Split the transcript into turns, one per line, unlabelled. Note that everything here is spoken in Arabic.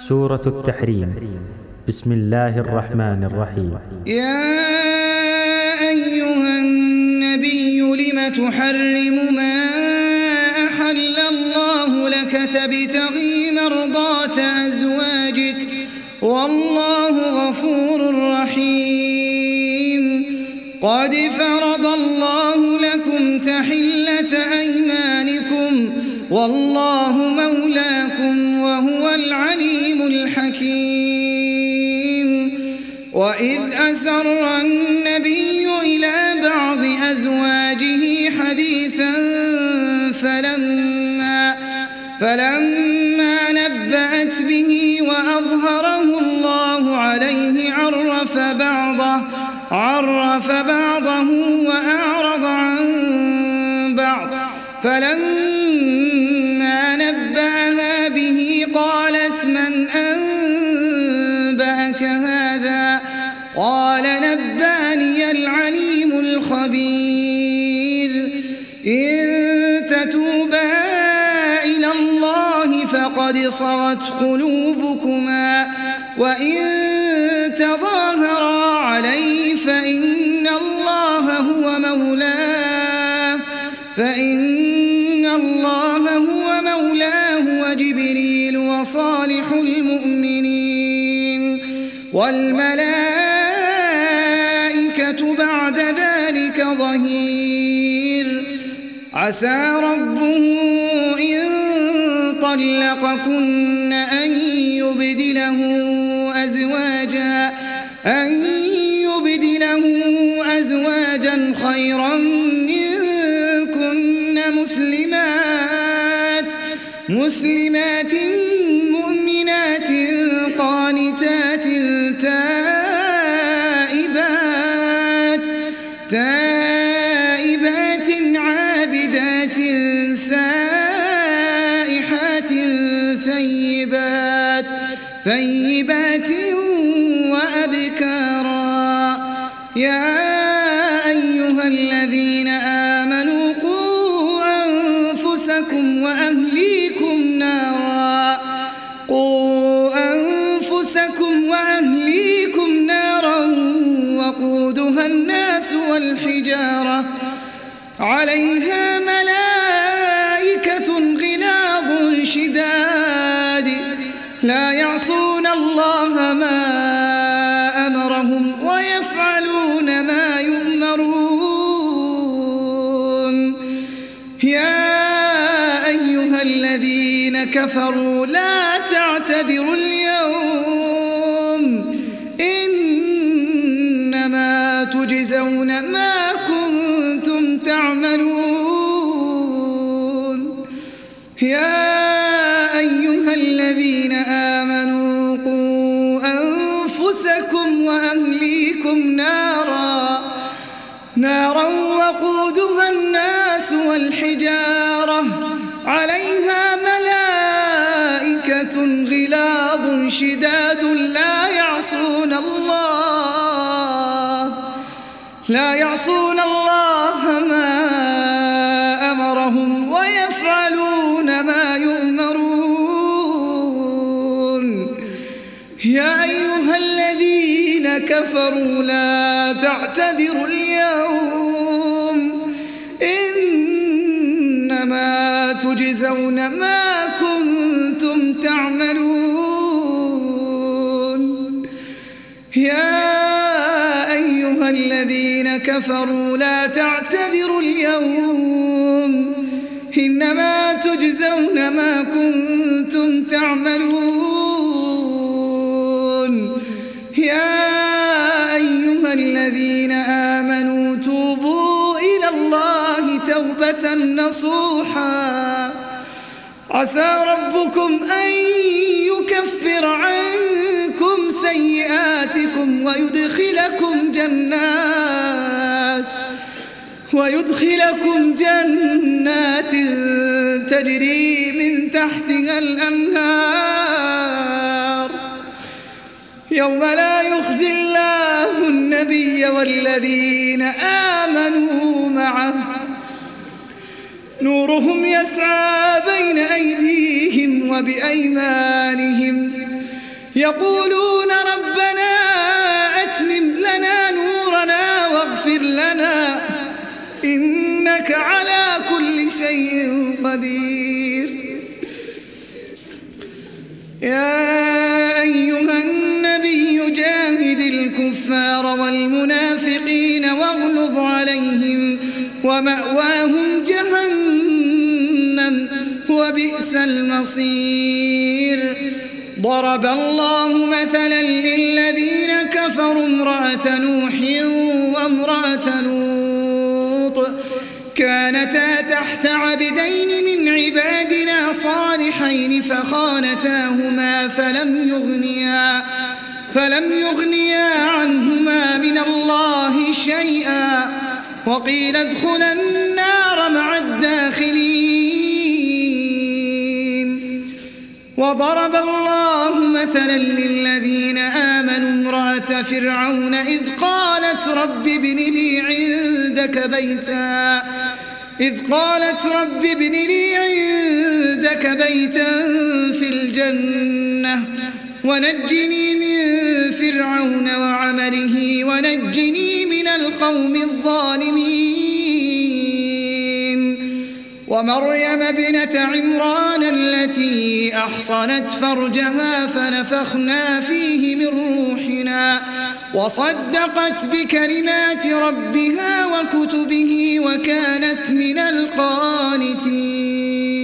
سورة التحريم. بسم الله الرحمن الرحيم.
يا أيها النبي لم تحرم ما أحل الله لك تبتغي مرضات أزواجك والله غفور رحيم. قد فرض الله لكم تحلة أيمانكم والله مولاكم وهو العليم الحكيم. وإذ أسر النبي إلى بعض أزواجه حديثا فلما نبأت به وأظهره الله عليه عرف بعضه وأعرض عن بعض. فلما نبأها به قالت من أنبأك هذا؟ قال نبأني العليم الخبير. إن تتوبا إلى الله فقد صغت قلوبكما وإن تظاهرا عليه فإن الله هو مولاه وجبريل وصالح المؤمنين والملائكة بعد ذلك ظهير. عسى ربه إن طلقكن أن يبدله أزواجا خيرا منكن مسلمات مؤمنات قانتات تائبات عابدات سائحات ثيبات وأبكارا. يا أيها الذين آمنوا قوا أنفسكم وأهليكم نارا وقودها الناس والحجارة عليها ملائكة غلاظ شداد لا يعصون الله ما أمرهم ويفعلون ما يؤمرون. يا أيها الذين كفروا لا تعتذروا اليوم إنما تجزون ما كنتم تعملون. يا أيها الذين آمنوا قوا أنفسكم وأهليكم نارا وقودها الناس والحجارة عليها ملائكة غلاظ شداد لا يعصون الله ما أمرهم ويفعلون ما يؤمرون. يا أيها الذين كفروا لا تعتذروا اليوم إنما تجزون ما كنتم تعملون. يا أيها الذين كفروا لا تعتذروا اليوم إنما تجزون ما كنتم تعملون. يا أيها الذين آمنوا توبوا إلى الله توبة نصوحا عسى ربكم أن يكفر عنكم سيئاتكم ويدخلكم جنات تجري من تحتها الأنهار يوم لا يخزي الله النبي والذين آمنوا معه نورهم يسعى بين أيديهم وبأيمانهم يقولون ربنا أتمم لنا نورنا واغفر لنا إنك على كل شيء قدير. يا أيها النبي جاهد الكفار والمنافقين واغلظ عليهم ومأواهم جهنم وبئس المصير. ضرب الله مثلا للذين كفروا امرأة نوح وامرأة لوط كانتا تحت عبدين من عبادنا صالحين فخانتاهما فلم يغنيا عنهما من الله شيئا وقيل ادخلا النار مع الداخلين. وضرب الله مثلا للذين آمنوا امرأة فرعون إذ قالت رب ابن لي عندك بيتا في الجنة ونجني من فرعون وعمله ونجني من القوم الظالمين. ومريم ابنة عمران التي أحصنت فرجها فنفخنا فيه من روحنا وصدقت بكلمات ربها وكتبه وكانت من القانتين.